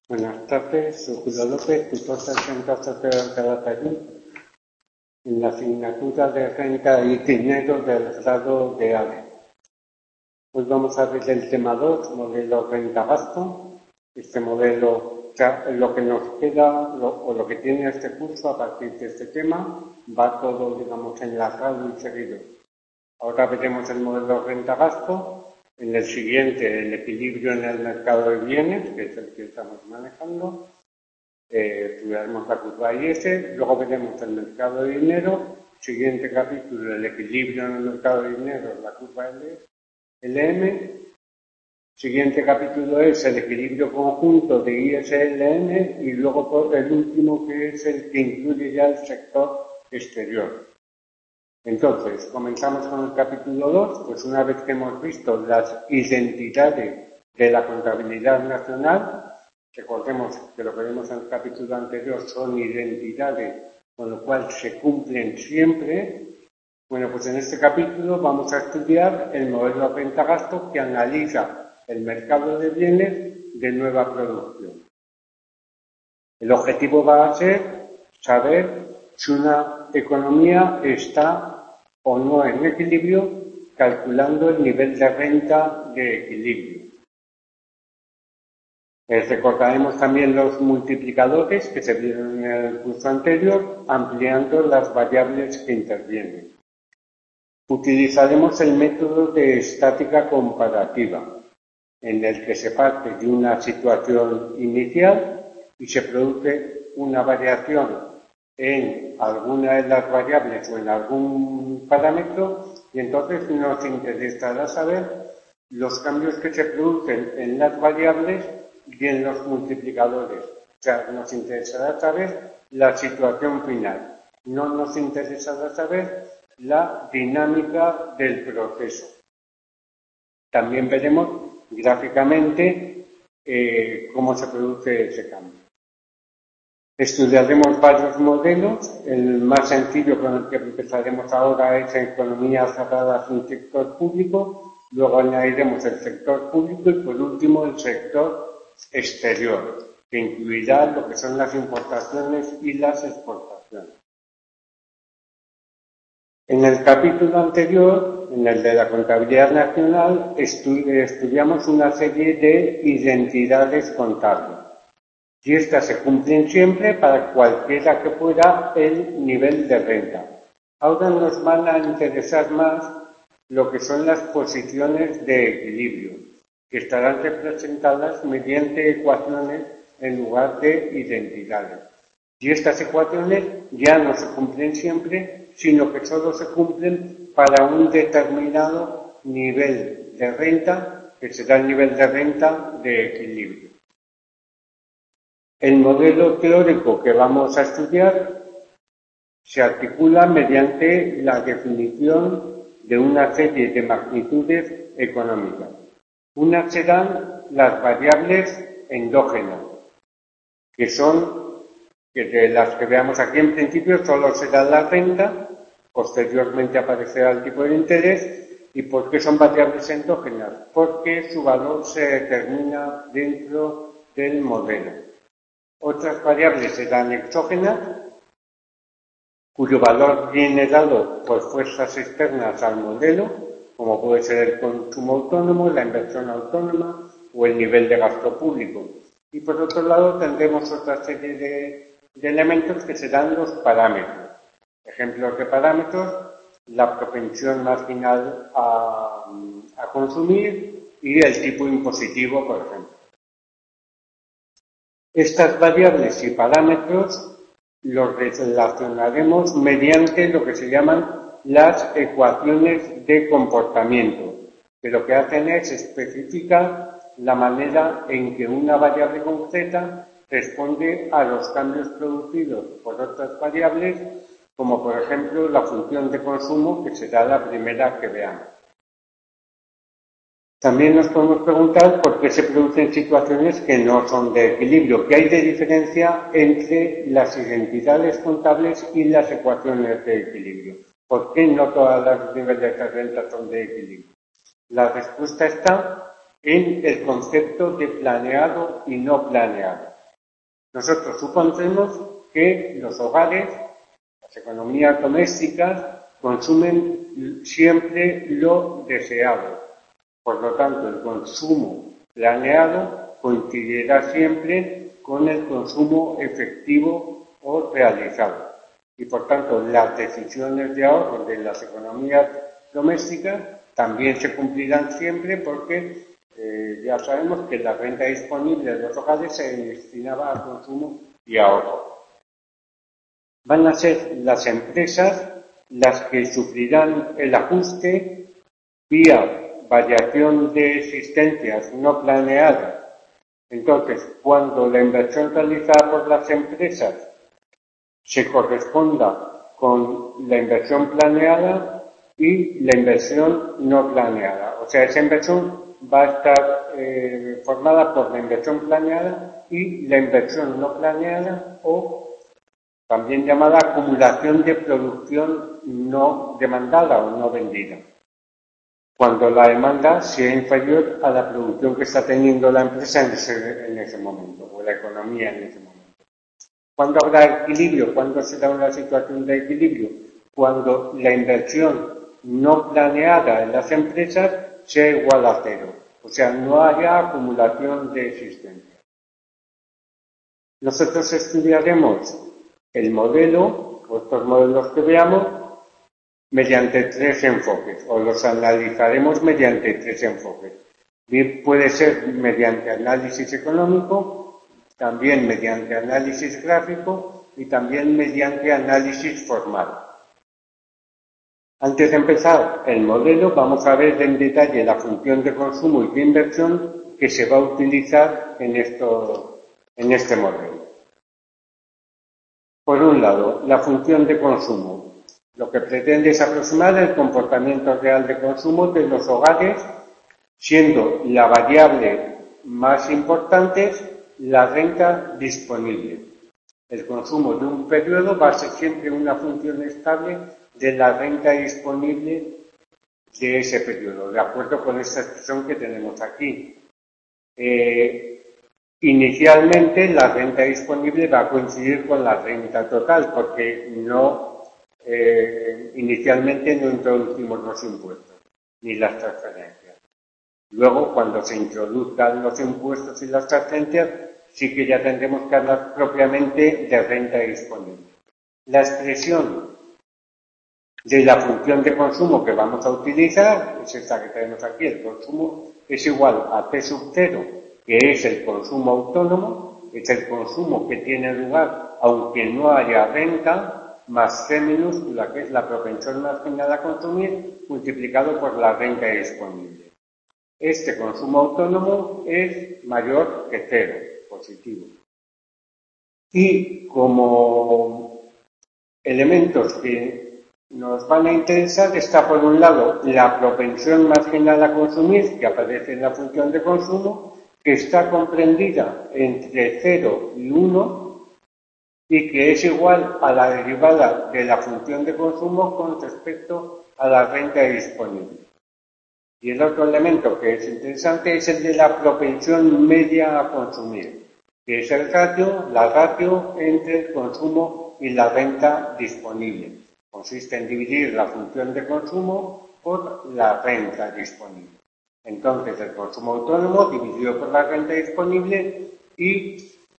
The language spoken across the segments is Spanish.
Buenas tardes, soy Julio López, tutor del Centro Social de Calatayud, en la asignatura de renta y dinero del grado de ADE. Hoy vamos a ver el tema 2, modelo renta-gasto. Este modelo, lo que nos queda o lo que tiene este curso a partir de este tema, va todo, digamos, enlazado y seguido. Ahora veremos el modelo renta-gasto. En el siguiente, el equilibrio en el mercado de bienes, que es el que estamos manejando. Estudiaremos la curva IS, luego veremos el mercado de dinero. Siguiente capítulo, el equilibrio en el mercado de dinero, la curva LM. Siguiente capítulo es el equilibrio conjunto de ISLM y luego el último, que es el que incluye ya el sector exterior. Entonces, comenzamos con el capítulo 2, pues una vez que hemos visto las identidades de la contabilidad nacional, recordemos que lo que vimos en el capítulo anterior son identidades, con lo cual se cumplen siempre. Bueno, pues en este capítulo vamos a estudiar el modelo renta-gasto que analiza el mercado de bienes de nueva producción. El objetivo va a ser saber si una economía está o no en equilibrio, calculando el nivel de renta de equilibrio. Recordaremos también los multiplicadores que se vieron en el curso anterior, ampliando las variables que intervienen. Utilizaremos el método de estática comparativa, en el que se parte de una situación inicial y se produce una variación en alguna de las variables o en algún parámetro, y entonces nos interesará saber los cambios que se producen en las variables y en los multiplicadores. O sea, nos interesará saber la situación final. No nos interesará saber la dinámica del proceso. También veremos gráficamente cómo se produce ese cambio. Estudiaremos varios modelos. El más sencillo con el que empezaremos ahora es economía cerrada sin sector público, luego añadiremos el sector público y por último el sector exterior, que incluirá lo que son las importaciones y las exportaciones. En el capítulo anterior, en el de la contabilidad nacional, estudiamos una serie de identidades contables. Y estas se cumplen siempre para cualquiera que fuera el nivel de renta. Ahora nos van a interesar más lo que son las posiciones de equilibrio, que estarán representadas mediante ecuaciones en lugar de identidades. Y estas ecuaciones ya no se cumplen siempre, sino que solo se cumplen para un determinado nivel de renta, que será el nivel de renta de equilibrio. El modelo teórico que vamos a estudiar se articula mediante la definición de una serie de magnitudes económicas. Unas serán las variables endógenas, que son, que de las que veamos aquí en principio, solo será la renta, posteriormente aparecerá el tipo de interés. ¿Y por qué son variables endógenas? Porque su valor se determina dentro del modelo. Otras variables serán exógenas, cuyo valor viene dado por fuerzas externas al modelo, como puede ser el consumo autónomo, la inversión autónoma o el nivel de gasto público. Y por otro lado tendremos otra serie de elementos que serán los parámetros. Ejemplos de parámetros: la propensión marginal a consumir y el tipo impositivo, por ejemplo. Estas variables y parámetros los relacionaremos mediante lo que se llaman las ecuaciones de comportamiento, que lo que hacen es especificar la manera en que una variable concreta responde a los cambios producidos por otras variables, como por ejemplo la función de consumo, que será la primera que veamos. También nos podemos preguntar por qué se producen situaciones que no son de equilibrio, qué hay de diferencia entre las identidades contables y las ecuaciones de equilibrio. ¿Por qué no todas las niveles de renta son de equilibrio? La respuesta está en el concepto de planeado y no planeado. Nosotros supondremos que los hogares, las economías domésticas, consumen siempre lo deseado. Por lo tanto, el consumo planeado coincidirá siempre con el consumo efectivo o realizado. Y por tanto, las decisiones de ahorro de las economías domésticas también se cumplirán siempre porque ya sabemos que la renta disponible de los hogares se destinaba al consumo y ahorro. Van a ser las empresas las que sufrirán el ajuste vía variación de existencias no planeadas. Entonces, cuando la inversión realizada por las empresas se corresponda con la inversión planeada y la inversión no planeada. O sea, esa inversión va a estar formada por la inversión planeada y la inversión no planeada, o también llamada acumulación de producción no demandada o no vendida, cuando la demanda sea inferior a la producción que está teniendo la empresa en ese momento, o la economía en ese momento. ¿Cuándo habrá equilibrio? ¿Cuándo será una situación de equilibrio? Cuando la inversión no planeada en las empresas sea igual a cero, o sea, no haya acumulación de existencia. Nosotros estudiaremos el modelo, o estos modelos que veamos, mediante tres enfoques, o los analizaremos mediante tres enfoques. Bien, puede ser mediante análisis económico, también mediante análisis gráfico y también mediante análisis formal. Antes de empezar el modelo, vamos a ver en detalle la función de consumo y de inversión que se va a utilizar en este modelo. Por un lado, la función de consumo. Lo que pretende es aproximar el comportamiento real de consumo de los hogares, siendo la variable más importante la renta disponible. El consumo de un periodo va a ser siempre una función estable de la renta disponible de ese periodo, de acuerdo con esta expresión que tenemos aquí. Inicialmente la renta disponible va a coincidir con la renta total, porque inicialmente no introducimos los impuestos ni las transferencias. Luego, cuando se introduzcan los impuestos y las transferencias, sí que ya tendremos que hablar propiamente de renta disponible. La expresión de la función de consumo que vamos a utilizar es esta que tenemos aquí. El consumo es igual a P sub 0, que es el consumo autónomo, es el consumo que tiene lugar aunque no haya renta, más C minúscula, que es la propensión marginal a consumir, multiplicado por la renta disponible. Este consumo autónomo es mayor que 0, positivo. Y como elementos que nos van a interesar está, por un lado, la propensión marginal a consumir, que aparece en la función de consumo, que está comprendida entre 0 y 1 y que es igual a la derivada de la función de consumo con respecto a la renta disponible. Y el otro elemento que es interesante es el de la propensión media a consumir, que es la ratio entre el consumo y la renta disponible. Consiste en dividir la función de consumo por la renta disponible. Entonces, el consumo autónomo dividido por la renta disponible, y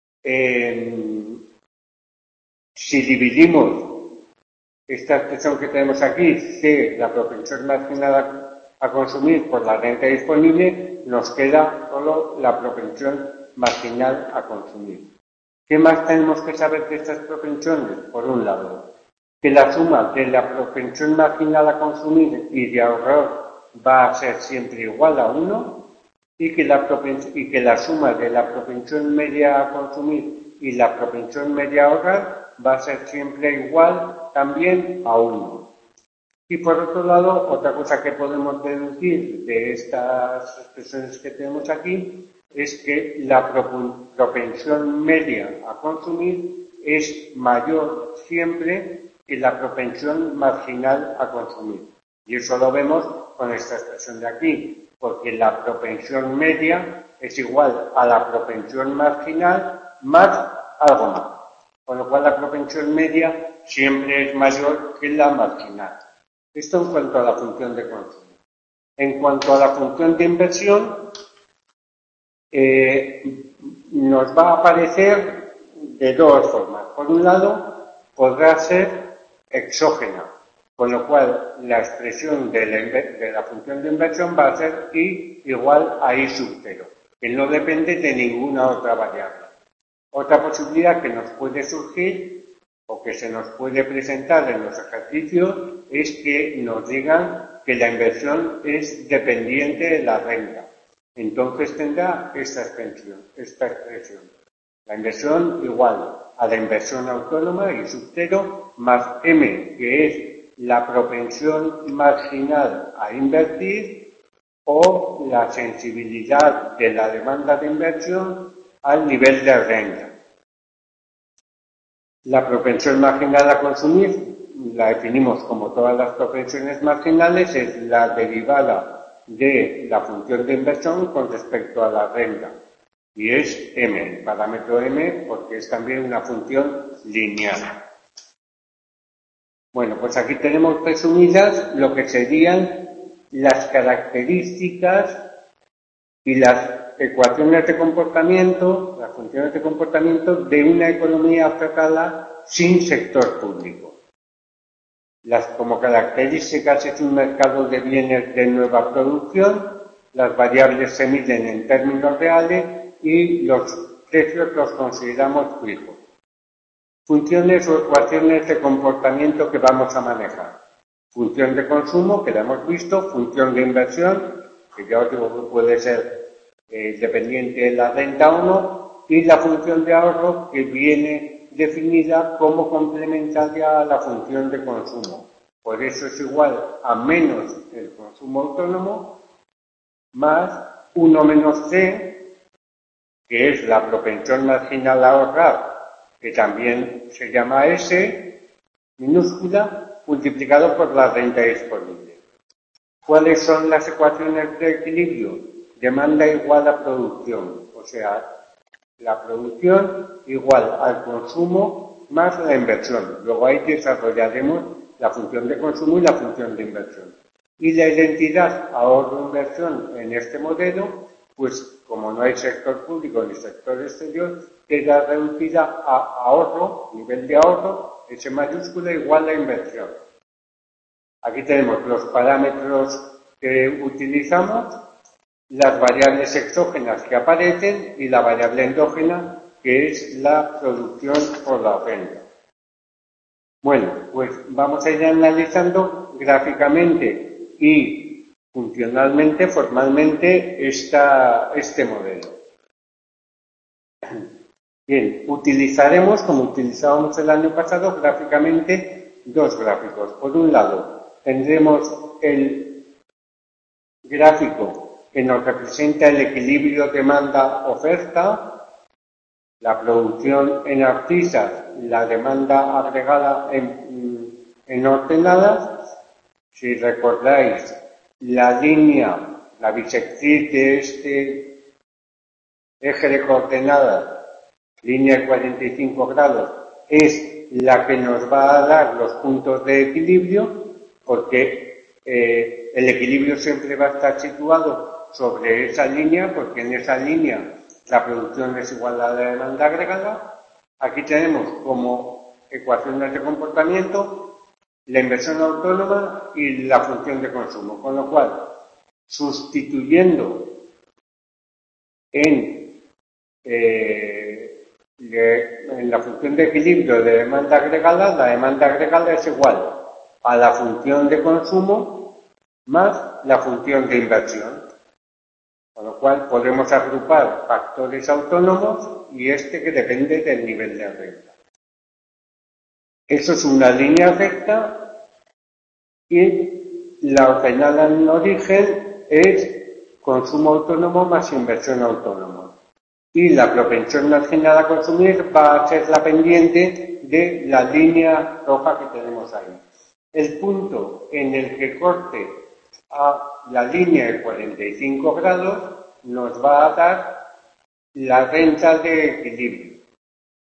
si dividimos esta expresión que tenemos aquí, C, la propensión marginal a consumir, por la renta disponible, nos queda solo la propensión marginal a consumir. ¿Qué más tenemos que saber de estas propensiones? Por un lado, que la suma de la propensión marginal a consumir y de ahorrar va a ser siempre igual a 1, y que la suma de la propensión media a consumir y la propensión media a ahorrar va a ser siempre igual también a 1. Y por otro lado, otra cosa que podemos deducir de estas expresiones que tenemos aquí es que la propensión media a consumir es mayor siempre que la propensión marginal a consumir. Y eso lo vemos con esta expresión de aquí, porque la propensión media es igual a la propensión marginal más algo más. Con lo cual la propensión media siempre es mayor que la marginal. Esto en cuanto a la función de consumo. En cuanto a la función de inversión, nos va a aparecer de dos formas. Por un lado, podrá ser exógena, con lo cual la expresión de la función de inversión va a ser I igual a I sub 0, que no depende de ninguna otra variable. Otra posibilidad que nos puede surgir o que se nos puede presentar en los ejercicios es que nos digan que la inversión es dependiente de la renta. Entonces tendrá esta expresión. La inversión igual a la inversión autónoma I sub 0 más M, que es la propensión marginal a invertir o la sensibilidad de la demanda de inversión al nivel de renta. La propensión marginal a consumir la definimos como todas las propensiones marginales, es la derivada de la función de inversión con respecto a la renta. Y es M, el parámetro M, porque es también una función lineal. Bueno, pues aquí tenemos resumidas lo que serían las características y las ecuaciones de comportamiento, las funciones de comportamiento de una economía afectada sin sector público. Como características es un mercado de bienes de nueva producción, las variables se miden en términos reales y los precios los consideramos fijos. Funciones o ecuaciones de comportamiento que vamos a manejar. Función de consumo, que la hemos visto, función de inversión, que ya os digo que puede ser dependiente de la renta o no, y la función de ahorro, que viene definida como complementaria a la función de consumo. Por eso es igual a menos el consumo autónomo más 1 menos C, que es la propensión marginal a ahorrar, que también se llama S minúscula, multiplicado por la renta disponible. ¿Cuáles son las ecuaciones de equilibrio? Demanda igual a producción, o sea, la producción igual al consumo más la inversión. Luego ahí desarrollaremos la función de consumo y la función de inversión. Y la identidad ahorro-inversión en este modelo, pues como no hay sector público ni sector exterior, queda reducida a ahorro, nivel de ahorro, S mayúscula igual a inversión. Aquí tenemos los parámetros que utilizamos, las variables exógenas que aparecen y la variable endógena, que es la producción por la renta. Bueno, pues vamos a ir analizando gráficamente y funcionalmente, formalmente, este modelo. Bien, utilizaremos, como utilizábamos el año pasado, gráficamente dos gráficos. Por un lado, tendremos el gráfico que nos representa el equilibrio demanda-oferta, la producción en abscisas, la demanda agregada en ordenadas. Si recordáis, la línea, la bisectriz de este eje de coordenadas, línea de 45 grados, es la que nos va a dar los puntos de equilibrio, porque el equilibrio siempre va a estar situado sobre esa línea, porque en esa línea la producción es igual a la demanda agregada. Aquí tenemos como ecuaciones de comportamiento la inversión autónoma y la función de consumo, con lo cual, sustituyendo en la función de equilibrio de demanda agregada, la demanda agregada es igual a la función de consumo más la función de inversión. Con lo cual podemos agrupar factores autónomos y este que depende del nivel de renta. Eso es una línea recta y la ordenada en origen es consumo autónomo más inversión autónoma. Y la propensión marginal a consumir va a ser la pendiente de la línea roja que tenemos ahí. El punto en el que corte a la línea de 45 grados nos va a dar la renta de equilibrio.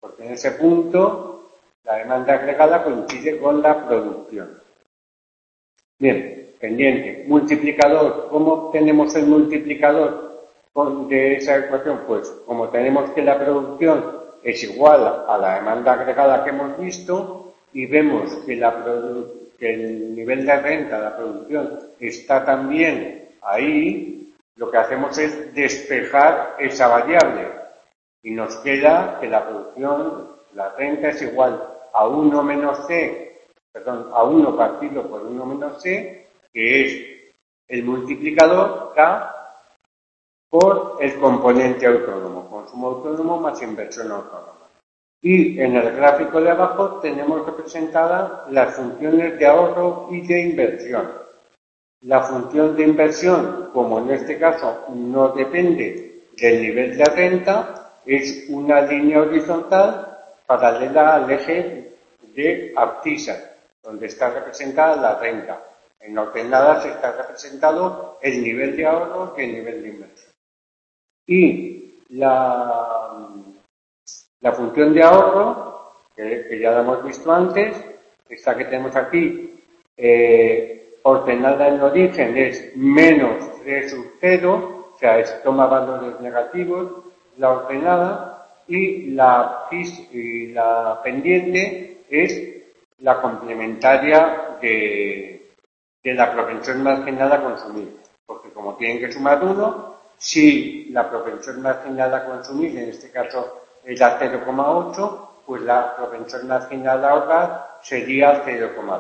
porque en ese punto la demanda agregada coincide con la producción. Bien, pendiente, multiplicador. ¿Cómo obtenemos el multiplicador de esa ecuación? Pues como tenemos que la producción es igual a la demanda agregada que hemos visto y vemos que, que el nivel de renta, la producción, está también ahí, lo que hacemos es despejar esa variable y nos queda que la producción, la renta es igual a 1 menos C, perdón, a 1 partido por 1 menos C, que es el multiplicador K por el componente autónomo, consumo autónomo más inversión autónoma. Y en el gráfico de abajo tenemos representadas las funciones de ahorro y de inversión. La función de inversión, como en este caso no depende del nivel de renta, es una línea horizontal paralela al eje de abscisa, donde está representada la renta. En ordenadas está representado el nivel de ahorro y el nivel de inversión. Y la función de ahorro, que ya la hemos visto antes, esta que tenemos aquí, ordenada en origen, es menos 3 sub 0, o sea, toma valores negativos, la ordenada, y la pendiente es la complementaria de la propensión marginal a consumir, porque como tienen que sumar 1, si la propensión marginal a consumir, en este caso era 0,8, pues la propensión marginal a ahorrar sería 0,2.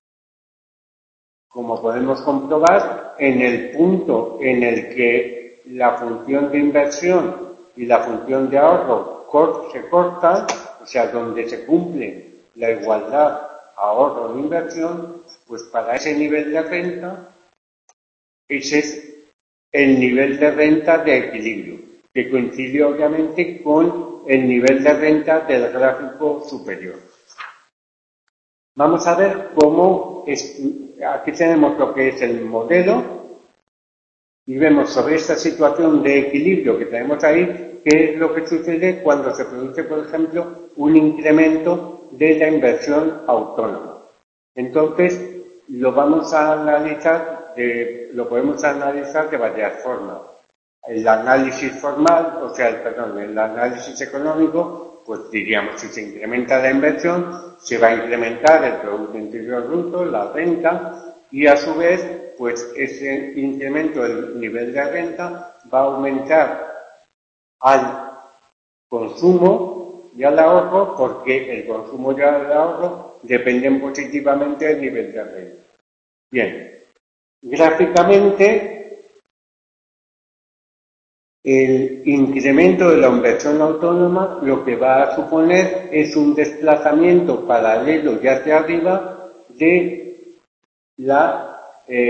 Como podemos comprobar, en el punto en el que la función de inversión y la función de ahorro se cortan, o sea, donde se cumple la igualdad ahorro e inversión, pues para ese nivel de renta, ese es el nivel de renta de equilibrio, que coincide obviamente con el nivel de renta del gráfico superior. Vamos a ver cómo aquí tenemos lo que es el modelo y vemos sobre esta situación de equilibrio que tenemos ahí, qué es lo que sucede cuando se produce, por ejemplo, un incremento de la inversión autónoma. Entonces, lo podemos analizar de varias formas. El análisis formal, el análisis económico, pues diríamos, si se incrementa la inversión, se va a incrementar el Producto Interior Bruto, la renta, y a su vez, pues ese incremento del nivel de renta va a aumentar al consumo y al ahorro, porque el consumo y el ahorro dependen positivamente del nivel de renta. Bien, gráficamente, el incremento de la inversión autónoma lo que va a suponer es un desplazamiento paralelo y hacia arriba de la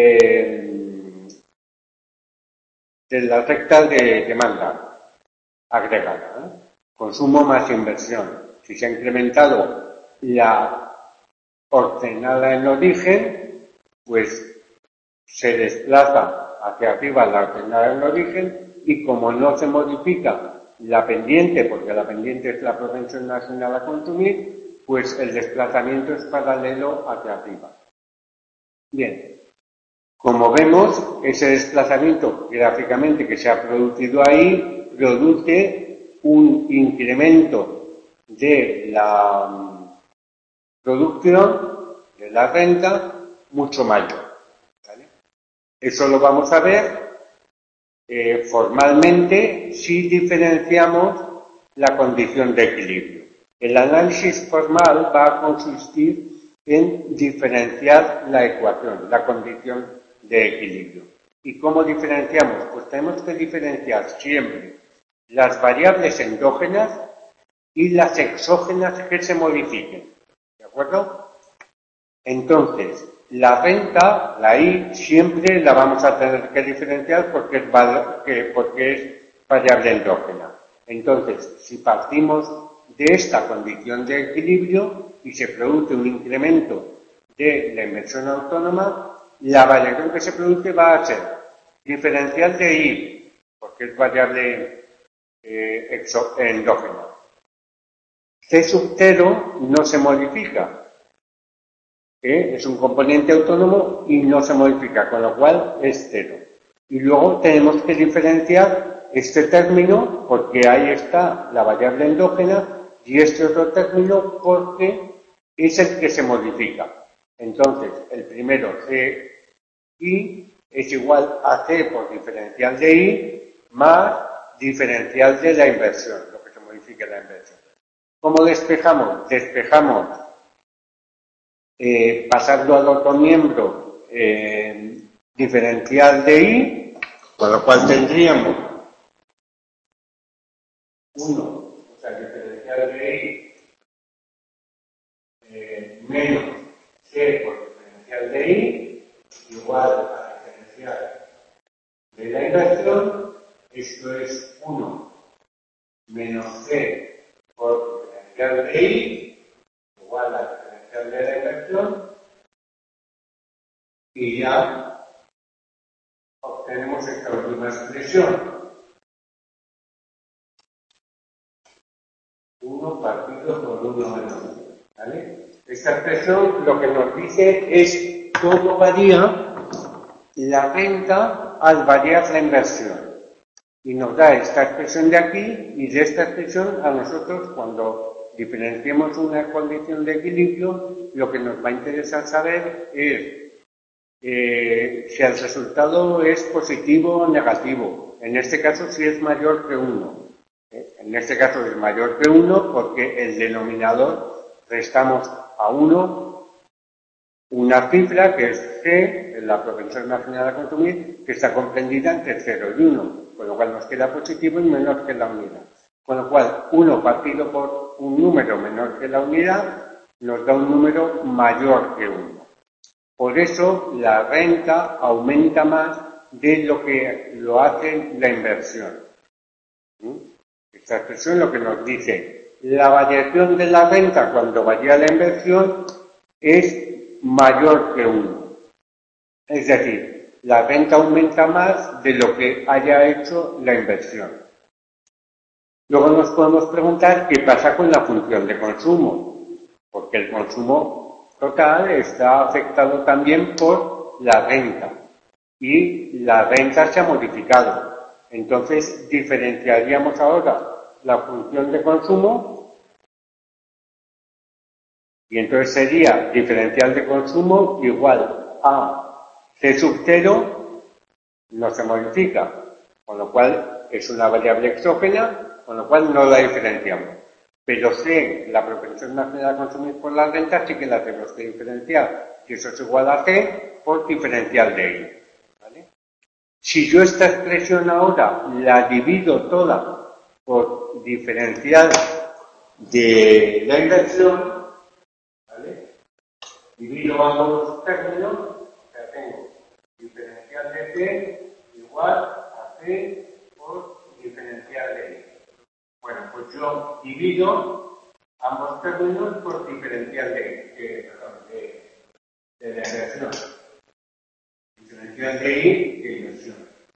recta de demanda agregada, consumo más inversión. Si se ha incrementado la ordenada en origen, pues se desplaza hacia arriba la ordenada en origen, y como no se modifica la pendiente, porque la pendiente es la propensión marginal a consumir, pues el desplazamiento es paralelo hacia arriba. Bien, como vemos, ese desplazamiento gráficamente que se ha producido ahí produce un incremento de la producción, de la renta, mucho mayor. ¿Vale? Eso lo vamos a ver formalmente si diferenciamos la condición de equilibrio. El análisis formal va a consistir en diferenciar la ecuación, la condición de equilibrio. ¿Y cómo diferenciamos? Pues tenemos que diferenciar siempre las variables endógenas y las exógenas que se modifiquen. ¿De acuerdo? Entonces, la renta, la I, siempre la vamos a tener que diferenciar porque es variable endógena. Entonces, si partimos de esta condición de equilibrio y se produce un incremento de la inversión autónoma, la variación que se produce va a ser diferencial de I, porque es variable endógena. C sub 0 no se modifica. Es un componente autónomo y no se modifica, con lo cual es 0. Y luego tenemos que diferenciar este término porque ahí está la variable endógena y este otro término porque es el que se modifica. Entonces, el primero, CI, es igual a C por diferencial de I más diferencial de la inversión, lo que se modifica en la inversión. ¿Cómo despejamos? Despejamos pasando al otro miembro diferencial de I, con lo cual tendríamos 1, o sea, diferencial de I menos C por diferencial de I igual a diferencial de la inversión. Esto es 1 menos C por diferencial de I igual a diferencial de la inversión, y ya obtenemos esta última expresión. 1 partido por 1 menos C. ¿Vale? Esta expresión lo que nos dice es cómo varía la renta al variar la inversión. Y nos da esta expresión de aquí, y de esta expresión a nosotros, cuando diferenciemos una condición de equilibrio, lo que nos va a interesar saber es si el resultado es positivo o negativo. En este caso, si es mayor que 1. En este caso es mayor que 1 porque el denominador restamos a 1 una cifra que es C, la propensión marginal a consumir, que está comprendida entre 0 y 1, con lo cual nos queda positivo y menor que la unidad. Con lo cual, 1 partido por un número menor que la unidad nos da un número mayor que 1. Por eso la renta aumenta más de lo que lo hace la inversión. Esta expresión lo que nos dice, la variación de la renta cuando varía la inversión es mayor que 1. Es decir, la renta aumenta más de lo que haya hecho la inversión. Luego nos podemos preguntar qué pasa con la función de consumo, porque el consumo total está afectado también por la renta y la renta se ha modificado. Entonces diferenciaríamos ahora la función de consumo y entonces sería diferencial de consumo igual a C sub 0 no se modifica, con lo cual es una variable exógena, con lo cual no la diferenciamos. Pero C, la propensión marginal a consumir por la renta, sí que la tenemos que diferenciar, y eso es igual a C por diferencial de I. ¿Vale? Si yo esta expresión ahora la divido toda por diferencial de la inversión, ¿vale? Divido ambos los términos, o sea, tengo diferencial de C igual a C por diferencial de I. Bueno, pues yo divido ambos términos por diferencial de la inversión. Diferencial de I de inversión.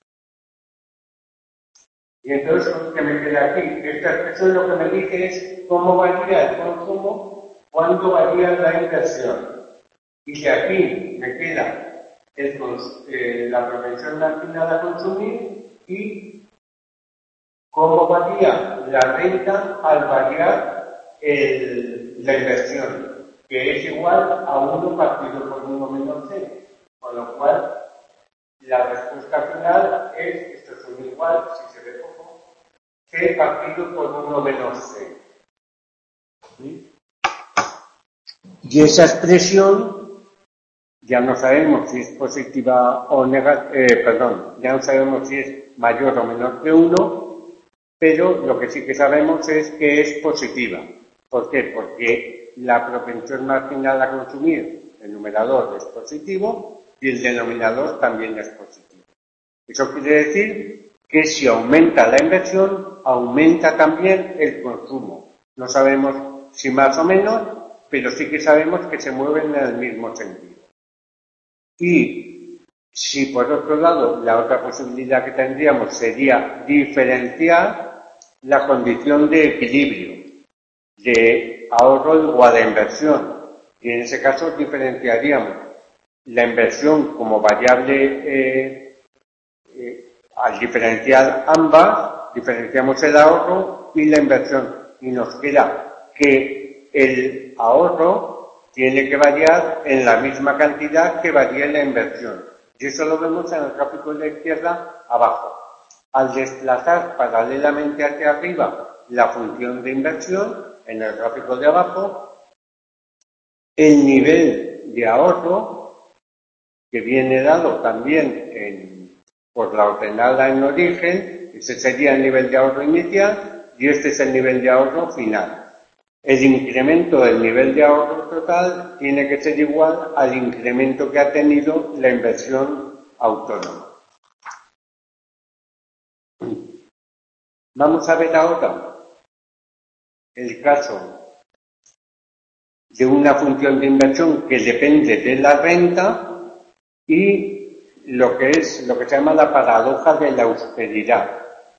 Y entonces, ¿qué me queda aquí? Esta expresión lo que me dice es cómo varía el consumo cuando varía la inversión. Y si aquí me queda la propensión marginal a consumir y cómo varía la renta al variar la inversión, que es igual a 1 partido por 1 menos C. Con lo cual, la respuesta final es, esto es un igual, si se ve poco, C partido por 1 menos C. ¿Sí? Y esa expresión ya no sabemos si es positiva o negativa, ya no sabemos si es mayor o menor que 1, pero lo que sí que sabemos es que es positiva. ¿Por qué? Porque la propensión marginal a consumir, el numerador es positivo y el denominador también es positivo. Eso quiere decir que si aumenta la inversión, aumenta también el consumo. No sabemos si más o menos, pero sí que sabemos que se mueven en el mismo sentido. Y si por otro lado la otra posibilidad que tendríamos sería diferenciar la condición de equilibrio. de ahorro igual a inversión. Y en ese caso diferenciaríamos la inversión como variable, al diferenciar ambas, diferenciamos el ahorro y la inversión. Y nos queda que el ahorro tiene que variar en la misma cantidad que varía la inversión. Y eso lo vemos en el gráfico de la izquierda abajo. Al desplazar paralelamente hacia arriba la función de inversión, en el gráfico de abajo, el nivel de ahorro, que viene dado también por la ordenada en origen, ese sería el nivel de ahorro inicial y este es el nivel de ahorro final. El incremento del nivel de ahorro total tiene que ser igual al incremento que ha tenido la inversión autónoma. Vamos a ver ahora el caso de una función de inversión que depende de la renta y lo que se llama la paradoja de la austeridad.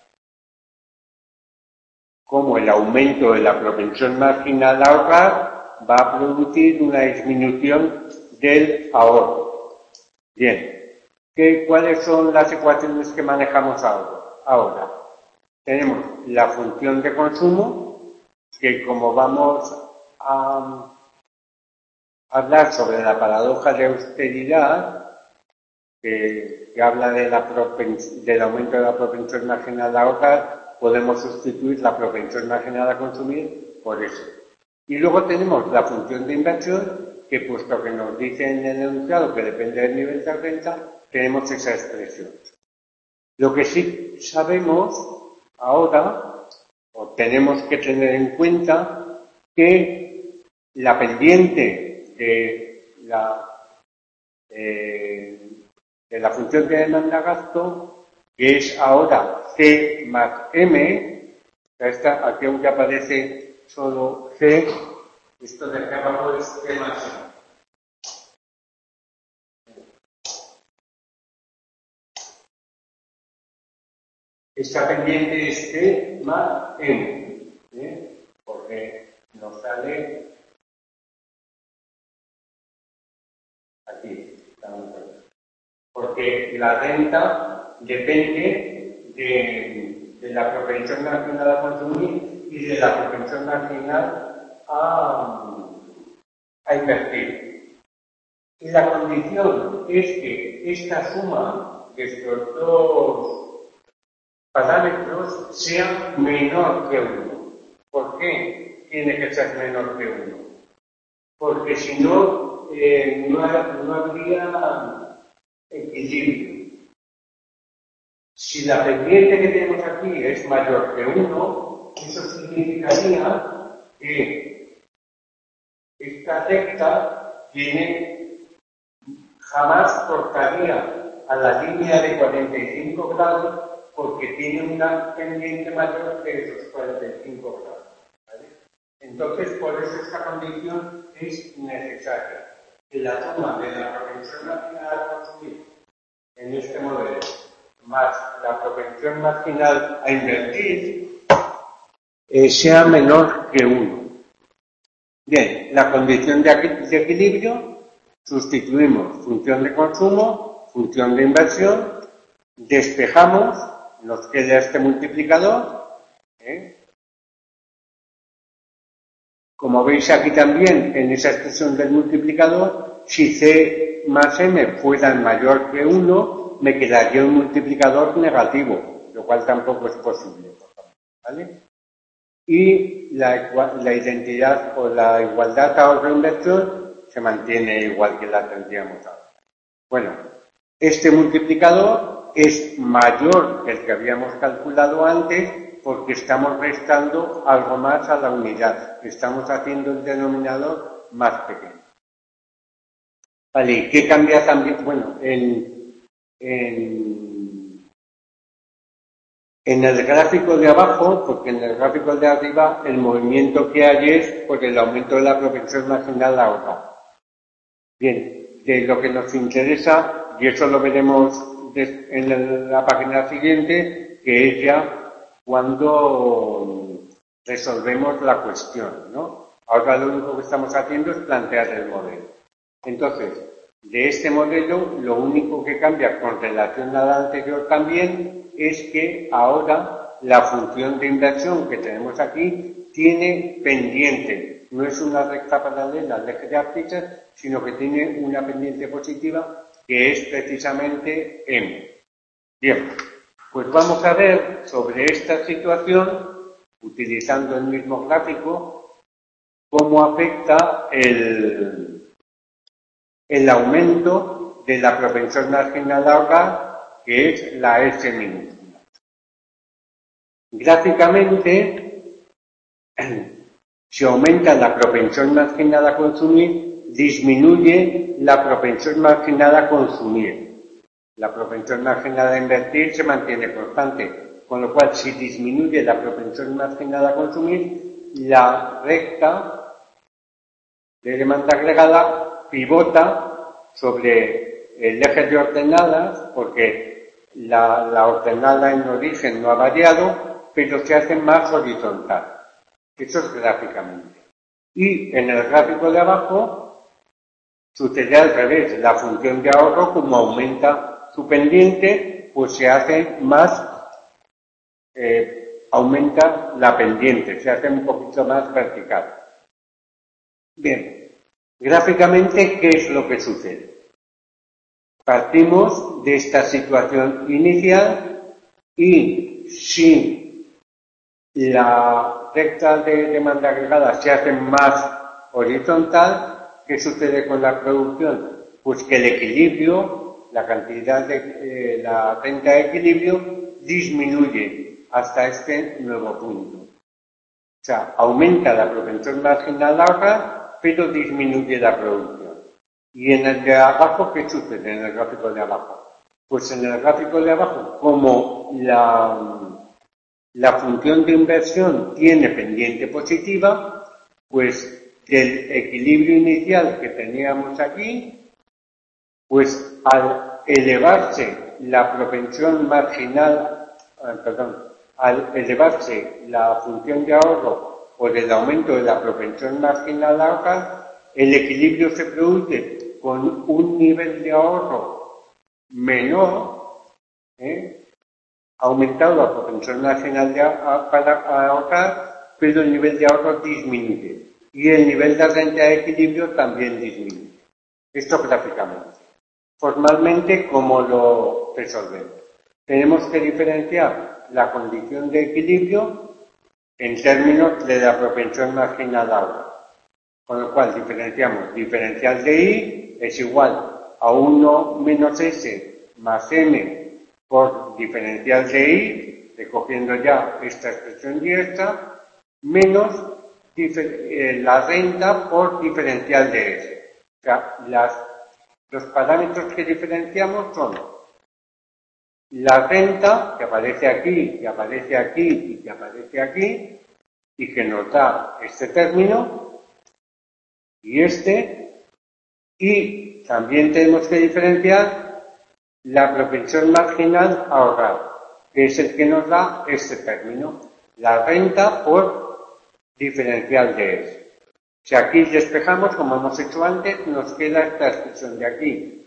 Como el aumento de la propensión marginal a ahorrar va a producir una disminución del ahorro. Bien, ¿cuáles son las ecuaciones que manejamos ahora? Tenemos la función de consumo, que como vamos a hablar sobre la paradoja de austeridad, que habla del aumento de la propensión marginal a ahorrar, podemos sustituir la propensión marginal a consumir por eso. Y luego tenemos la función de inversión, que puesto que nos dice en el enunciado que depende del nivel de renta, tenemos esa expresión. Lo que sí sabemos ahora, o tenemos que tener en cuenta, que la pendiente de la función de demanda gasto, que es ahora C más M, aquí aunque aparece solo C, esto de acá abajo es C más M. Esta pendiente es C más M, porque nos sale aquí, porque la renta depende de la propensión marginal a consumir y de la propensión marginal a invertir. Y la condición es que esta suma de estos dos parámetros sea menor que 1. ¿Por qué tiene que ser menor que 1? Porque si no, no habría equilibrio. Si la pendiente que tenemos aquí es mayor que 1, eso significaría que esta recta jamás cortaría a la línea de 45 grados porque tiene una pendiente mayor que esos 45 grados. ¿Vale? Entonces, por eso esta condición es necesaria. Que la suma de la propensión marginal a consumir en este modelo más la propensión marginal a invertir sea menor que 1. Bien, la condición de equilibrio, sustituimos función de consumo, función de inversión, despejamos, nos queda este multiplicador. Como veis aquí también, en esa expresión del multiplicador, si C más M fuera mayor que 1, me quedaría un multiplicador negativo, lo cual tampoco es posible. ¿Vale? Y la identidad o la igualdad ahorro-inversión se mantiene igual que la tendríamos ahora. Bueno, este multiplicador es mayor que el que habíamos calculado antes porque estamos restando algo más a la unidad. Estamos haciendo el denominador más pequeño. Vale, ¿y qué cambia también? Bueno, en el gráfico de abajo, porque en el gráfico de arriba el movimiento que hay es por el aumento de la propensión marginal a ahorrar. Bien, de lo que nos interesa, y eso lo veremos en la página siguiente, que es ya cuando resolvemos la cuestión, ¿no? Ahora lo único que estamos haciendo es plantear el modelo. Entonces, de este modelo, lo único que cambia con relación al anterior también es que ahora la función de inversión que tenemos aquí tiene pendiente. No es una recta paralela al eje de abscisas, sino que tiene una pendiente positiva que es precisamente M. Bien, pues vamos a ver sobre esta situación, utilizando el mismo gráfico, cómo afecta el aumento de la propensión marginal a ahorrar, que es la S minúscula. Gráficamente, si aumenta la propensión marginal a consumir, disminuye la propensión marginal a consumir. La propensión marginal a invertir se mantiene constante, con lo cual si disminuye la propensión marginal a consumir, la recta de demanda agregada pivota sobre el eje de ordenadas, porque la ordenada en origen no ha variado, pero se hace más horizontal. Eso es gráficamente. Y en el gráfico de abajo sucede al revés. La función de ahorro, como aumenta su pendiente, pues se hace más, aumenta la pendiente, se hace un poquito más vertical. Bien, gráficamente, ¿qué es lo que sucede? Partimos de esta situación inicial y si la recta de demanda agregada se hace más horizontal, ¿qué sucede con la producción? Pues que el equilibrio, la cantidad de la renta de equilibrio disminuye hasta este nuevo punto. O sea, aumenta la propensión marginal a ahorrar, pero disminuye la producción. Y en el de abajo, ¿qué sucede en el gráfico de abajo? Pues en el gráfico de abajo, como la función de inversión tiene pendiente positiva, pues del equilibrio inicial que teníamos aquí, pues al elevarse la propensión marginal, al elevarse la función de ahorro por el aumento de la propensión marginal a ahorrar, el equilibrio se produce con un nivel de ahorro menor, aumentado la propensión marginal para ahorrar, pero el nivel de ahorro disminuye y el nivel de renta de equilibrio también disminuye. Esto gráficamente. Formalmente, ¿cómo lo resolvemos? Tenemos que diferenciar la condición de equilibrio en términos de la propensión marginal a ahorro. Con lo cual diferenciamos diferencial de I es igual a 1 menos S más M por diferencial de I, recogiendo ya esta expresión y esta, menos la renta por diferencial de S. O sea, los parámetros que diferenciamos son la renta, que aparece aquí, que aparece aquí y que aparece aquí, y que nos da este término y este, y también tenemos que diferenciar la propensión marginal a ahorrar, que es el que nos da este término, la renta por diferencial de S. Si aquí despejamos, como hemos hecho antes, nos queda esta expresión de aquí.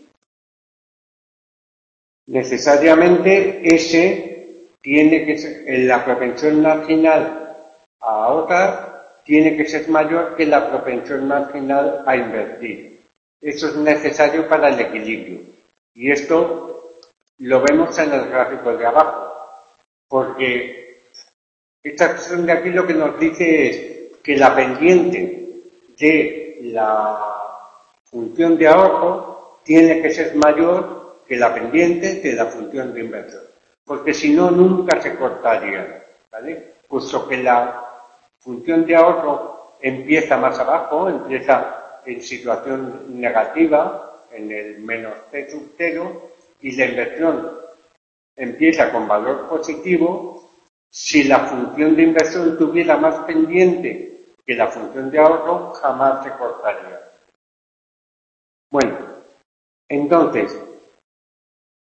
Necesariamente S tiene que ser, la propensión marginal a ahorrar tiene que ser mayor que la propensión marginal a invertir. Eso es necesario para el equilibrio. Y esto lo vemos en el gráfico de abajo, porque esta expresión de aquí lo que nos dice es que la pendiente de la función de ahorro tiene que ser mayor que la pendiente de la función de inversión, porque si no, nunca se cortaría, ¿vale? Puesto que la función de ahorro empieza más abajo, empieza en situación negativa, en el menos C sub 0, y la inversión empieza con valor positivo. Si la función de inversión tuviera más pendiente que la función de ahorro, jamás se cortaría. Bueno, entonces,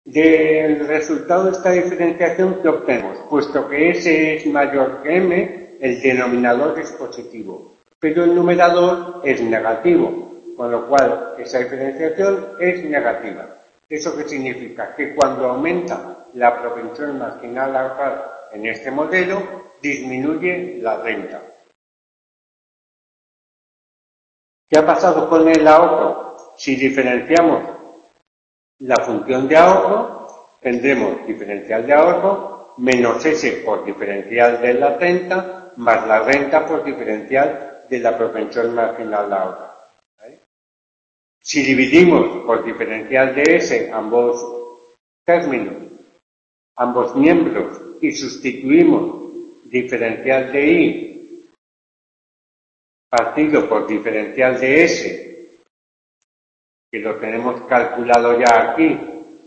del resultado de esta diferenciación, ¿qué obtenemos? Puesto que S es mayor que M, el denominador es positivo, pero el numerador es negativo, con lo cual esa diferenciación es negativa. ¿Eso qué significa? Que cuando aumenta la propensión marginal a ahorrar en este modelo, disminuye la renta. ¿Qué ha pasado con el ahorro? Si diferenciamos la función de ahorro, tendremos diferencial de ahorro menos S por diferencial de la renta más la renta por diferencial de la propensión marginal a ahorrar. ¿Vale? Si dividimos por diferencial de S ambos términos, ambos miembros, y sustituimos diferencial de I partido por diferencial de S, que lo tenemos calculado ya aquí,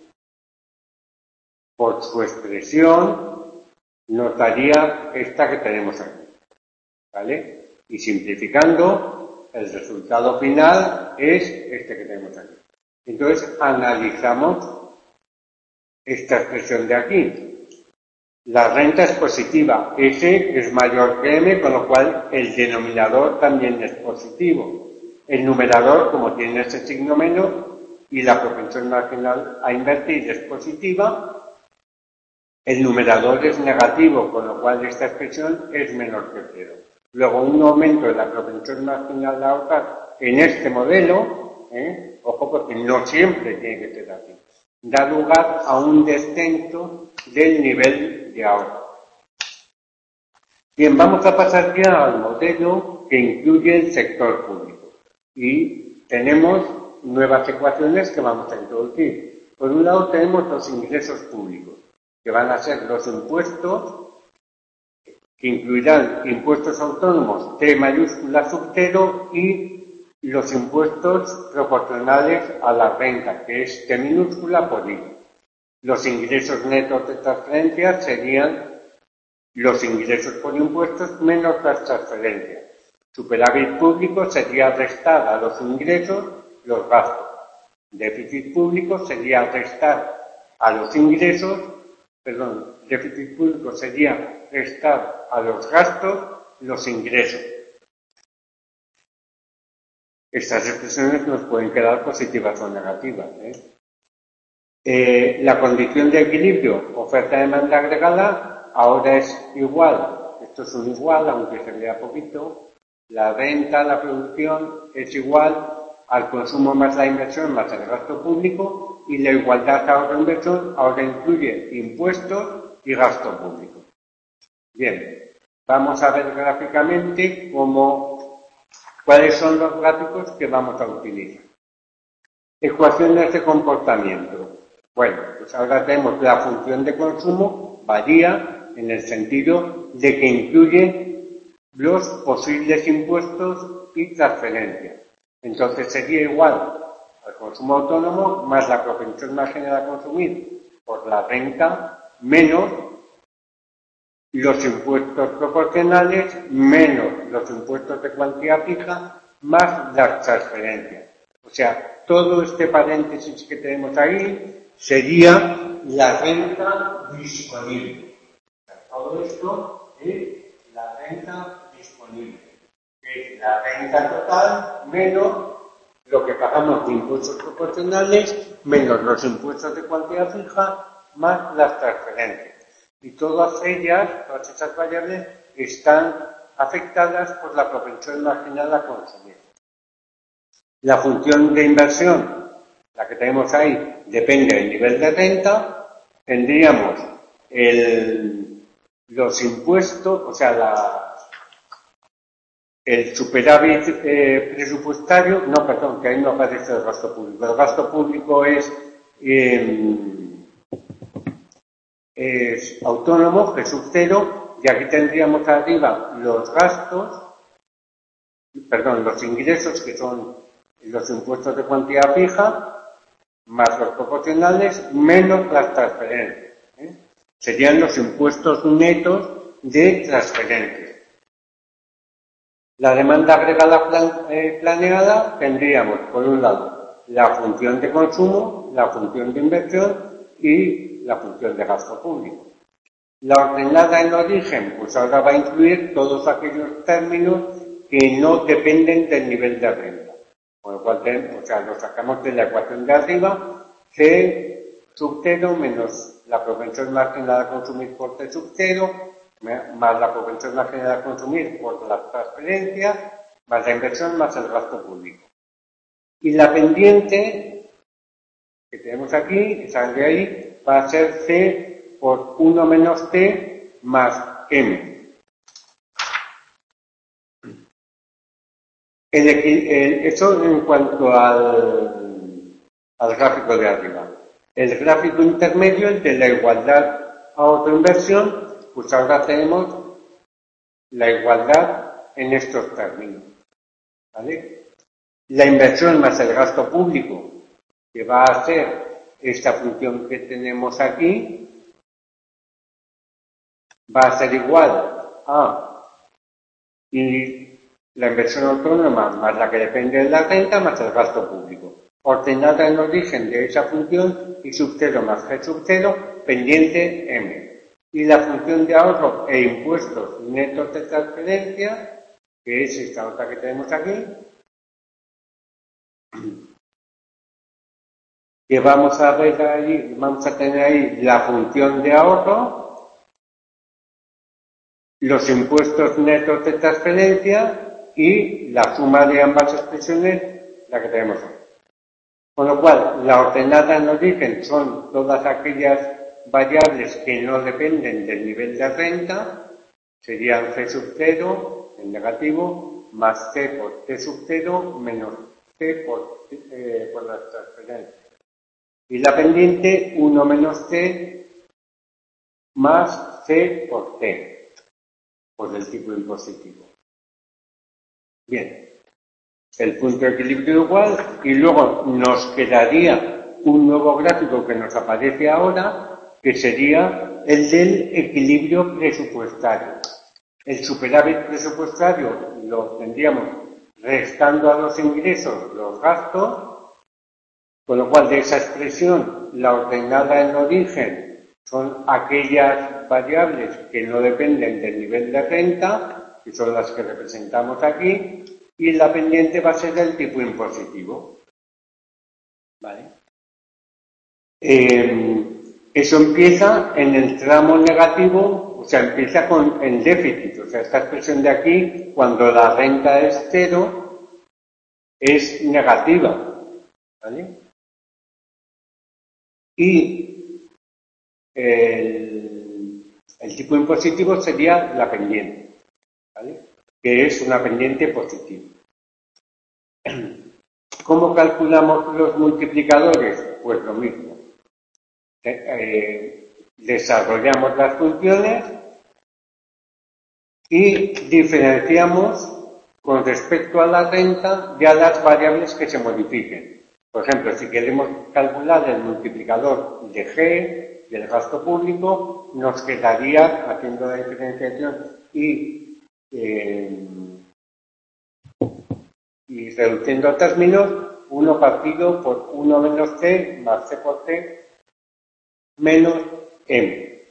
por su expresión, nos daría esta que tenemos aquí, ¿vale? Y simplificando, el resultado final es este que tenemos aquí. Entonces, analizamos esta expresión de aquí. La renta es positiva, S es mayor que M, con lo cual el denominador también es positivo. El numerador, como tiene ese signo menos, y la propensión marginal a invertir es positiva, el numerador es negativo, con lo cual esta expresión es menor que 0. Luego, un aumento de la propensión marginal a ahorrar en este modelo, ojo porque no siempre tiene que ser así, da lugar a un descenso del nivel de ahorro. Bien, vamos a pasar ya al modelo que incluye el sector público. Y tenemos nuevas ecuaciones que vamos a introducir. Por un lado tenemos los ingresos públicos, que van a ser los impuestos, que incluirán impuestos autónomos T mayúscula sub 0 y los impuestos proporcionales a la renta, que es T minúscula por I. Los ingresos netos de transferencias serían los ingresos por impuestos menos las transferencias. Superávit público sería restar a los ingresos los gastos. Déficit público sería restar a los ingresos, déficit público sería restar a los gastos los ingresos. Estas expresiones nos pueden quedar positivas o negativas. La condición de equilibrio, oferta-demanda agregada, ahora es igual. Esto es un igual, aunque se vea poquito. La venta, la producción es igual al consumo más la inversión más el gasto público, y la igualdad ahorro-inversión ahora incluye impuestos y gasto público. Bien, vamos a ver gráficamente cuáles son los gráficos que vamos a utilizar. Ecuaciones de comportamiento. Bueno, pues ahora tenemos la función de consumo, varía en el sentido de que incluye los posibles impuestos y transferencias. Entonces sería igual al consumo autónomo más la propensión marginal a consumir por la renta menos los impuestos proporcionales menos los impuestos de cuantía fija más las transferencias. O sea, todo este paréntesis que tenemos ahí sería la renta disponible. O sea, todo esto es la renta disponible, que es la renta total menos lo que pagamos de impuestos proporcionales menos los impuestos de cuantía fija más las transferencias. Y todas esas variables están afectadas por la propensión marginal a consumir. La función de inversión, la que tenemos ahí, depende del nivel de renta. Tendríamos los impuestos, o sea, el superávit presupuestario, que ahí no aparece el gasto público. El gasto público es autónomo, que es sub 0, y aquí tendríamos arriba los ingresos, que son los impuestos de cuantía fija, más los proporcionales, menos las transferencias. Serían los impuestos netos de transferencias. La demanda agregada planeada tendríamos, por un lado, la función de consumo, la función de inversión y la función de gasto público. La ordenada en origen, pues ahora va a incluir todos aquellos términos que no dependen del nivel de renta. Con lo cual, lo sacamos de la ecuación de arriba, C sub 0 menos la propensión marginal a consumir por T sub 0, más la propensión marginal a consumir por las transferencias, más la inversión, más el gasto público. Y la pendiente que tenemos aquí, esa de ahí, va a ser C por 1 menos T más M. Eso en cuanto al gráfico de arriba. El gráfico intermedio, el de la igualdad a autoinversión, pues ahora tenemos la igualdad en estos términos. ¿Vale? La inversión más el gasto público, que va a ser esta función que tenemos aquí, va a ser igual a y la inversión autónoma más la que depende de la renta más el gasto público. Ordenada en origen de esa función y sub 0 más g sub 0, pendiente m. Y la función de ahorro e impuestos netos de transferencia, que es esta otra que tenemos aquí, que vamos a ver ahí, vamos a tener ahí la función de ahorro, los impuestos netos de transferencia y la suma de ambas expresiones, la que tenemos hoy. Con lo cual, la ordenada en origen son todas aquellas variables que no dependen del nivel de renta, serían C sub 0, en negativo, más C por T sub 0, menos C por las transferencias. Y la pendiente, 1 menos C más C por T, por el tipo impositivo. Bien, el punto de equilibrio igual, y luego nos quedaría un nuevo gráfico que nos aparece ahora, que sería el del equilibrio presupuestario. El superávit presupuestario lo tendríamos restando a los ingresos los gastos, con lo cual de esa expresión, la ordenada en origen son aquellas variables que no dependen del nivel de renta, que son las que representamos aquí, y la pendiente va a ser el tipo impositivo. ¿Vale? Eso empieza en el tramo negativo, o sea, empieza con el déficit. O sea, esta expresión de aquí, cuando la renta es 0, es negativa. ¿Vale? Y el tipo impositivo sería la pendiente, ¿vale? Que es una pendiente positiva. ¿Cómo calculamos los multiplicadores? Pues lo mismo. Desarrollamos las funciones y diferenciamos con respecto a la renta ya las variables que se modifiquen. Por ejemplo, si queremos calcular el multiplicador de G, del gasto público, nos quedaría, haciendo la diferenciación y reduciendo términos, 1 partido por 1 menos C más C por T menos M.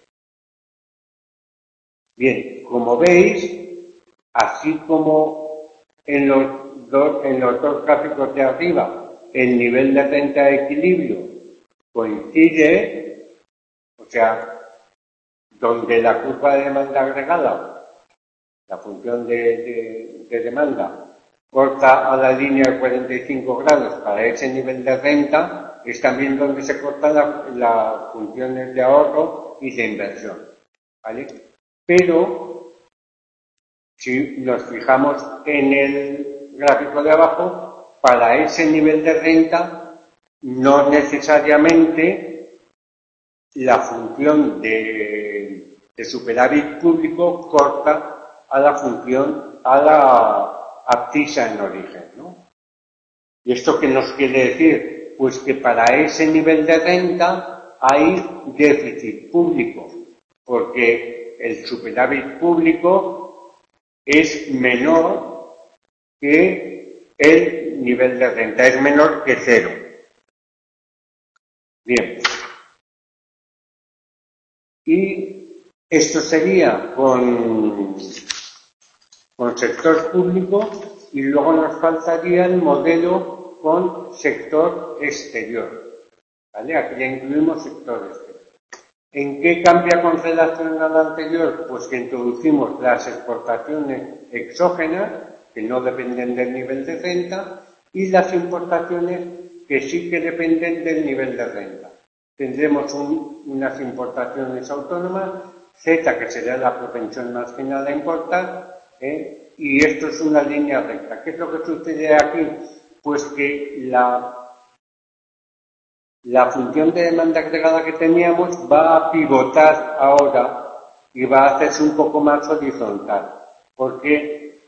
Bien, como veis, así como en los dos gráficos de arriba, el nivel de renta de equilibrio coincide, o sea, donde la curva de demanda agregada, la función de demanda, corta a la línea de 45 grados para ese nivel de renta, es también donde se cortan las funciones de ahorro y de inversión. ¿Vale? Pero, si nos fijamos en el gráfico de abajo, para ese nivel de renta, no necesariamente la función de superávit público corta a la función, a la abscisa en origen, ¿no? ¿Y esto qué nos quiere decir? Pues que para ese nivel de renta hay déficit público, porque el superávit público es menor que el nivel de renta, es menor que 0. Bien. Y Esto sería con sector público y luego nos faltaría el modelo con sector exterior. ¿Vale? Aquí ya incluimos sector exterior. ¿En qué cambia con relación al anterior? Pues que introducimos las exportaciones exógenas, que no dependen del nivel de renta, y las importaciones que sí que dependen del nivel de renta. Tendremos unas importaciones autónomas, Z, que sería la propensión más final a importar, y esto es una línea recta. ¿Qué es lo que sucede aquí? Pues que la función de demanda agregada que teníamos va a pivotar ahora y va a hacerse un poco más horizontal, porque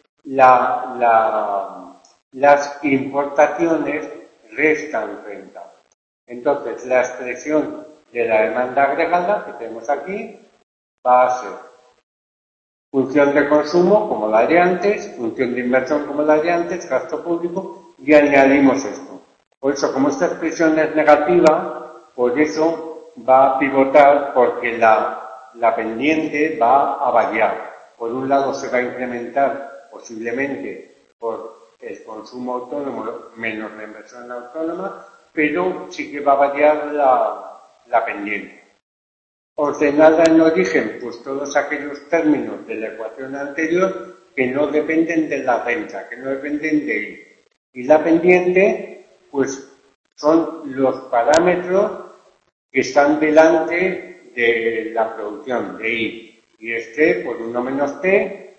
las importaciones restan renta. Entonces, la expresión de la demanda agregada que tenemos aquí va a ser función de consumo, como la de antes, función de inversión, como la de antes, gasto público, y añadimos esto. Por eso, como esta expresión es negativa, por eso va a pivotar, porque la pendiente va a variar. Por un lado se va a incrementar posiblemente por el consumo autónomo menos la inversión autónoma, pero sí que va a variar la pendiente. Ordenada en origen, pues todos aquellos términos de la ecuación anterior que no dependen de la renta, que no dependen de I. Y la pendiente, pues son los parámetros que están delante de la producción de I. Y es T por 1 menos T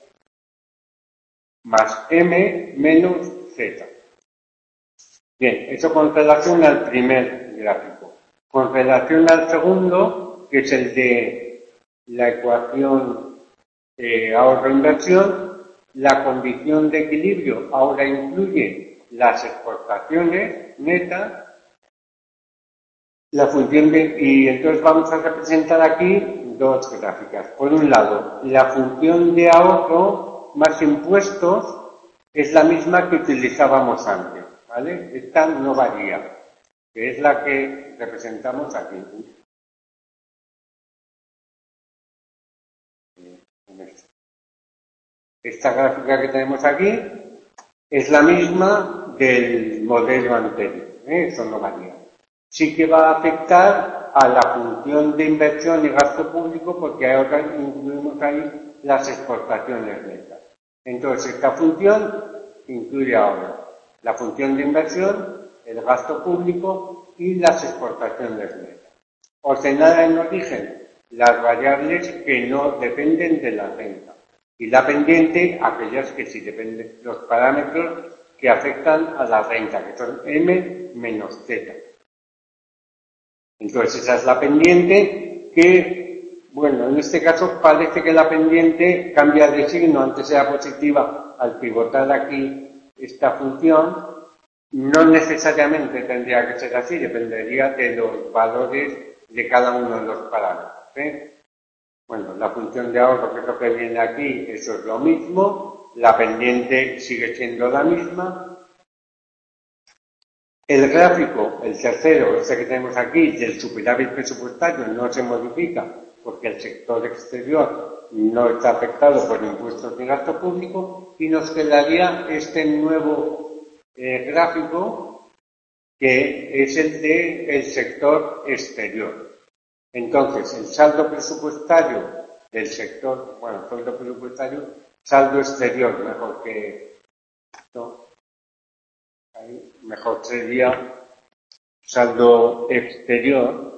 más M menos Z. Bien, eso con relación al primer gráfico. Con relación al segundo, que es el de la ecuación ahorro-inversión, la condición de equilibrio ahora incluye las exportaciones netas, la función y entonces vamos a representar aquí dos gráficas. Por un lado, la función de ahorro más impuestos es la misma que utilizábamos antes, ¿vale? Esta no varía, que es la que representamos aquí. Esta gráfica que tenemos aquí es la misma del modelo anterior, eso no varía. Sí que va a afectar a la función de inversión y gasto público porque ahora incluimos ahí las exportaciones netas. Entonces, esta función incluye ahora la función de inversión, el gasto público y las exportaciones netas. Ordenada en origen, las variables que no dependen de la renta. Y la pendiente, aquellas que sí dependen, los parámetros que afectan a la renta, que son M menos Z. Entonces, esa es la pendiente que, bueno, en este caso parece que la pendiente cambia de signo, antes era positiva, al pivotar aquí esta función, no necesariamente tendría que ser así, dependería de los valores de cada uno de los parámetros. Bueno, la función de ahorro, que es lo que viene aquí, eso es lo mismo, la pendiente sigue siendo la misma. El gráfico, el tercero, este que tenemos aquí, del superávit presupuestario, no se modifica porque el sector exterior no está afectado por impuestos ni gasto público y nos quedaría este nuevo gráfico que es el del sector exterior. Entonces, el saldo presupuestario del sector, bueno, saldo presupuestario, saldo exterior, mejor que esto. Ahí mejor sería saldo exterior,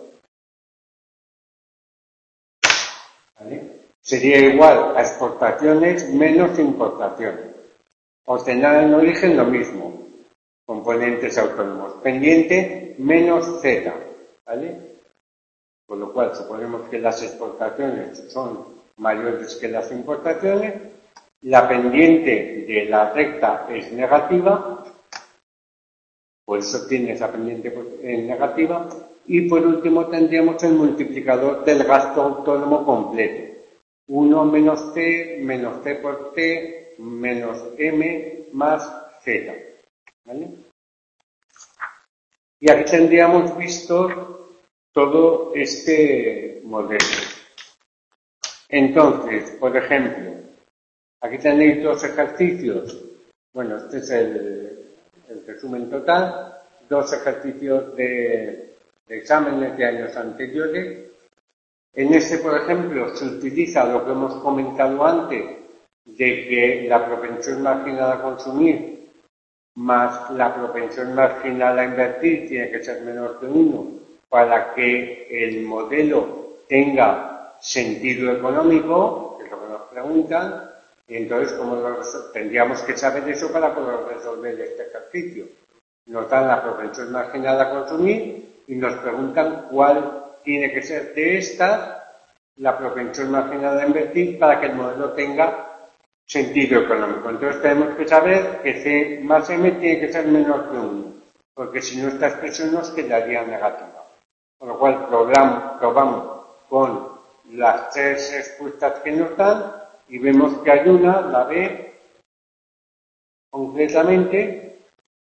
¿vale? Sería igual a exportaciones menos importaciones. Ordenada en origen lo mismo, componentes autónomos. Pendiente menos Z, ¿vale? Con lo cual suponemos que las exportaciones son mayores que las importaciones. La pendiente de la recta es negativa, por eso tiene esa pendiente negativa. Y por último tendríamos el multiplicador del gasto autónomo completo. 1 menos T por T menos M más Z. ¿Vale? Y aquí tendríamos visto todo este modelo. Entonces, por ejemplo, aquí tenéis dos ejercicios. Bueno, este es el resumen total. Dos ejercicios de exámenes de años anteriores. En este, por ejemplo, se utiliza lo que hemos comentado antes, de que la propensión marginal a consumir más la propensión marginal a invertir tiene que ser menor que 1 para que el modelo tenga sentido económico, que es lo que nos preguntan, y entonces tendríamos que saber eso para poder resolver este ejercicio. Nos dan la propensión marginal a consumir y nos preguntan cuál tiene que ser de estas la propensión marginal a invertir para que el modelo tenga sentido económico. Entonces tenemos que saber que C más M tiene que ser menor que 1, porque si no esta expresión nos quedaría negativa. Con lo cual probamos con las tres respuestas que nos dan y vemos que hay una, la B, concretamente,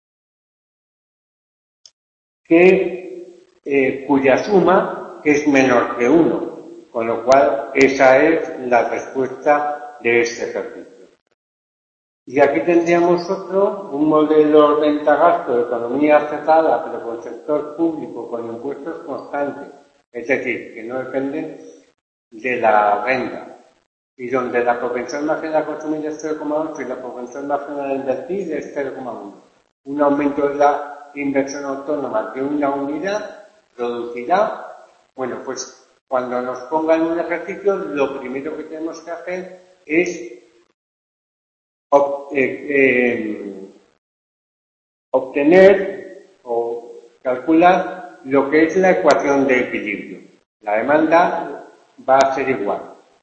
cuya suma es menor que 1, con lo cual esa es la respuesta de este ejercicio. Y aquí tendríamos un modelo renta-gasto de economía cerrada, pero con sector público, con impuestos constantes, es decir, que no dependen de la renta, y donde la propensión marginal a consumir es 0,8 y la propensión marginal a invertir es 0,1. Un aumento de la inversión autónoma de una unidad producirá, bueno, pues cuando nos pongan un ejercicio, lo primero que tenemos que hacer es obtener o calcular lo que es la ecuación de equilibrio. La demanda va a ser igual,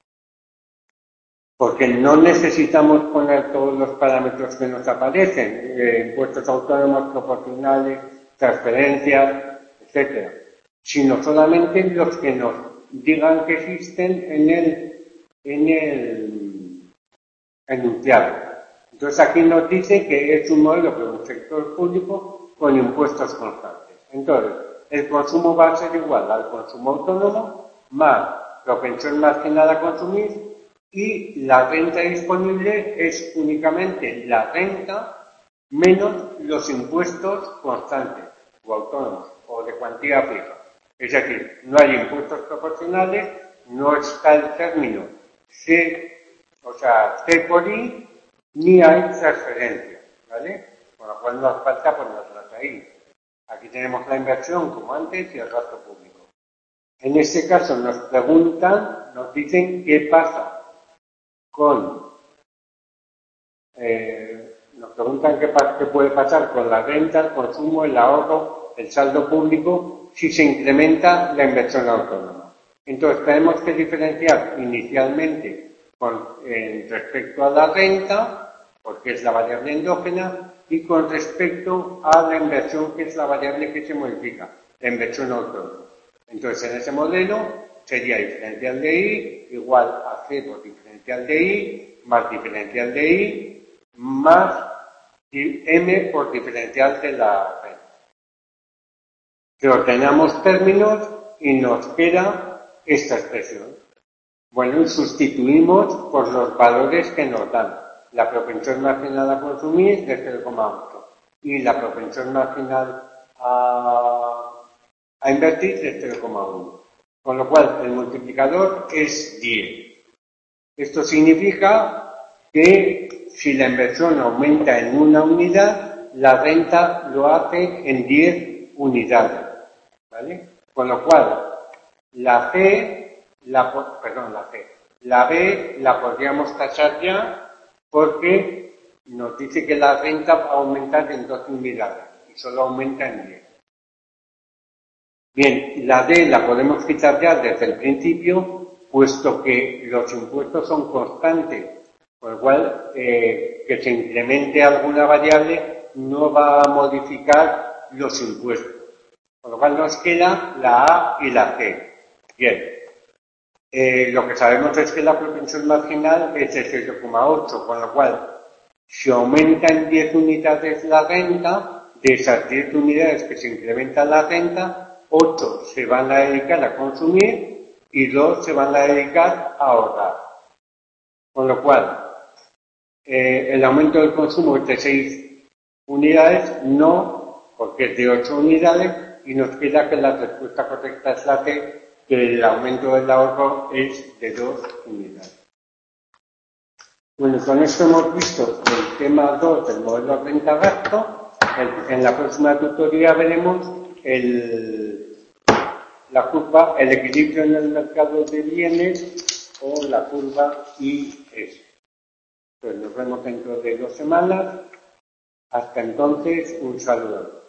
porque no necesitamos poner todos los parámetros que nos aparecen, impuestos autónomos, proporcionales, transferencias, etcétera, sino solamente los que nos digan que existen en el enunciado. Entonces aquí nos dice que es un modelo de un sector público con impuestos constantes. Entonces, el consumo va a ser igual al consumo autónomo más propensión marginal a consumir y la renta disponible es únicamente la renta menos los impuestos constantes o autónomos o de cuantía fija. Es decir, no hay impuestos proporcionales, no está el término C por I, ni hay transferencia, ¿vale? Con lo cual no hace falta ponerlas ahí. Aquí tenemos la inversión como antes y el gasto público. En este caso nos preguntan, nos dicen qué pasa nos preguntan qué puede pasar con la renta, el consumo, el ahorro, el saldo público, si se incrementa la inversión autónoma. Entonces tenemos que diferenciar inicialmente respecto a la renta, porque es la variable endógena, y con respecto a la inversión, que es la variable que se modifica, la inversión autónoma. Entonces, en ese modelo sería diferencial de I igual a C por diferencial de I, más diferencial de I, más M por diferencial de la renta. Que ordenamos términos y nos queda esta expresión. Bueno, y sustituimos por los valores que nos dan. La propensión marginal a consumir de 0,8 y la propensión marginal a invertir de 0,1. Con lo cual, el multiplicador es 10. Esto significa que si la inversión aumenta en una unidad, la renta lo hace en 10 unidades. ¿Vale? Con lo cual, la B la podríamos tachar ya porque nos dice que la renta va a aumentar en 12 unidades y solo aumenta en 10. Bien, la D la podemos quitar ya desde el principio, puesto que los impuestos son constantes, con lo cual que se incremente alguna variable no va a modificar los impuestos. Con lo cual nos queda la A y la C. Bien. Lo que sabemos es que la propensión marginal es de 0,8, con lo cual, si aumenta en 10 unidades la renta, de esas 10 unidades que se incrementa la renta, 8 se van a dedicar a consumir y 2 se van a dedicar a ahorrar. Con lo cual, el aumento del consumo es de 6 unidades, no, porque es de 8 unidades, y nos queda que la respuesta correcta es la C, que el aumento del ahorro es de 2 unidades. Bueno, con esto hemos visto el tema 2 del modelo renta-gasto. En la próxima tutoría veremos la curva, el equilibrio en el mercado de bienes o la curva IS. Pues nos vemos dentro de 2 semanas. Hasta entonces, un saludo.